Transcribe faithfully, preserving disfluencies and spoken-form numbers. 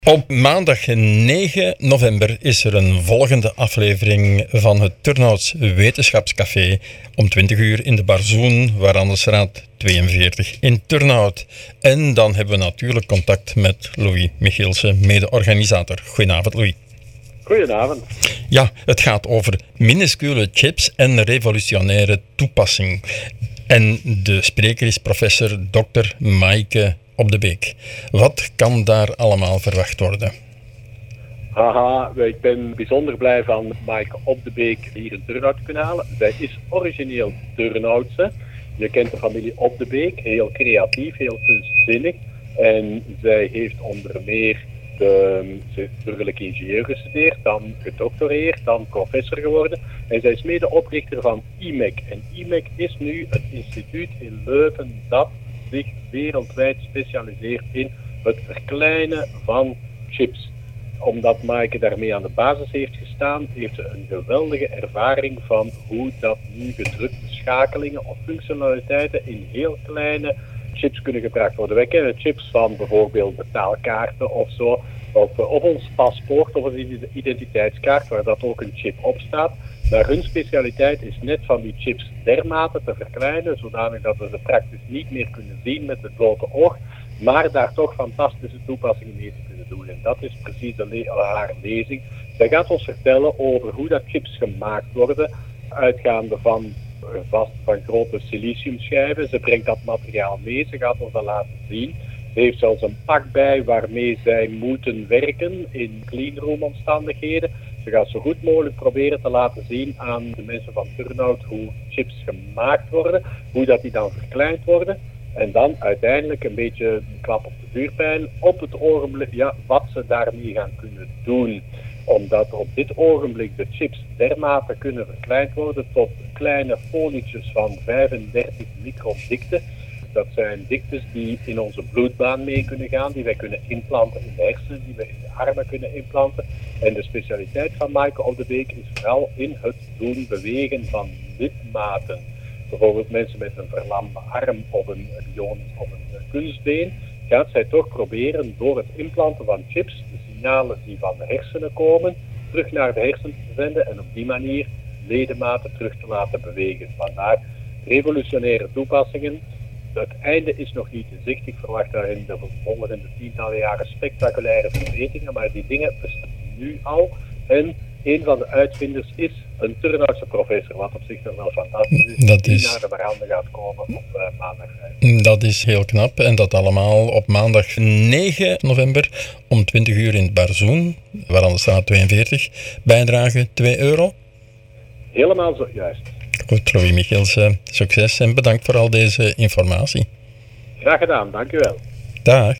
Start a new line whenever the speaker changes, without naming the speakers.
Op maandag negen november is er een volgende aflevering van het Turnhouts Wetenschapscafé om twintig uur in de Barzoen, Warandestraat tweeënveertig in Turnhout. En dan hebben we natuurlijk contact met Louis Michielsen, mede-organisator. Goedenavond, Louis.
Goedenavond.
Ja, het gaat over minuscule chips en revolutionaire toepassing. En de spreker is professor dokter Maaike Op de Beek. Wat kan daar allemaal verwacht worden?
Haha, ik ben bijzonder blij van Maaike Op de Beek hier in Turnhout te kunnen halen. Zij is origineel Turnhoutse. Je kent de familie Op de Beek, heel creatief, heel kunstzinnig. En zij heeft onder meer de, ze heeft burgerlijk ingenieur gestudeerd, dan gedoctoreerd, dan professor geworden. En zij is medeoprichter van I M E C. En I M E C is nu het instituut in Leuven dat zich wereldwijd specialiseert in het verkleinen van chips. Omdat Maaike daarmee aan de basis heeft gestaan, heeft ze een geweldige ervaring van hoe dat nu gedrukte schakelingen of functionaliteiten in heel kleine chips kunnen gebruikt worden. Wij kennen chips van bijvoorbeeld betaalkaarten of zo, of, of ons paspoort of een identiteitskaart waar dat ook een chip op staat. Maar hun specialiteit is net van die chips dermate te verkleinen, zodanig dat we ze praktisch niet meer kunnen zien met het blote oog, maar daar toch fantastische toepassingen mee te kunnen doen. En dat is precies de le- haar lezing. Zij gaat ons vertellen over hoe dat chips gemaakt worden, uitgaande van vast van grote siliciumschijven. Ze brengt dat materiaal mee, ze gaat ons dat laten zien. Ze heeft zelfs een pak bij waarmee zij moeten werken in cleanroom omstandigheden. Ze gaat zo goed mogelijk proberen te laten zien aan de mensen van Turnhout hoe chips gemaakt worden, hoe dat die dan verkleind worden. En dan uiteindelijk een beetje een klap op de vuurpijl op het ogenblik, ja, wat ze daarmee gaan kunnen doen. Omdat op dit ogenblik de chips dermate kunnen verkleind worden tot kleine folietjes van vijfendertig micron dikte. Dat zijn diktes die in onze bloedbaan mee kunnen gaan, die wij kunnen implanten in de hersenen, die wij in de armen kunnen implanten. En de specialiteit van Maaike Op de Beek is vooral in het doen bewegen van lidmaten. Bijvoorbeeld mensen met een verlamde arm of een bionisch of een kunstbeen, gaat zij toch proberen door het implanten van chips de signalen die van de hersenen komen, terug naar de hersenen te zenden en op die manier ledematen terug te laten bewegen. Vandaar revolutionaire toepassingen. Het einde is nog niet in zicht. Ik verwacht daar in de volgende tientallen jaren spectaculaire verbeteringen, maar die dingen bestaan nu al. En een van de uitvinders is een Turnhoutse professor, wat op zich nog wel fantastisch is,
dat
die
is...
naar de verhanden gaat komen op uh, maandag vijf.
Dat is heel knap en dat allemaal op maandag negen november om twintig uur in het Barzoen, Warandestraat tweeënveertig. Bijdrage twee euro.
Helemaal zo, juist.
Goed, Louis Michielsen, succes en bedankt voor al deze informatie.
Graag gedaan, dank u wel.
Dag.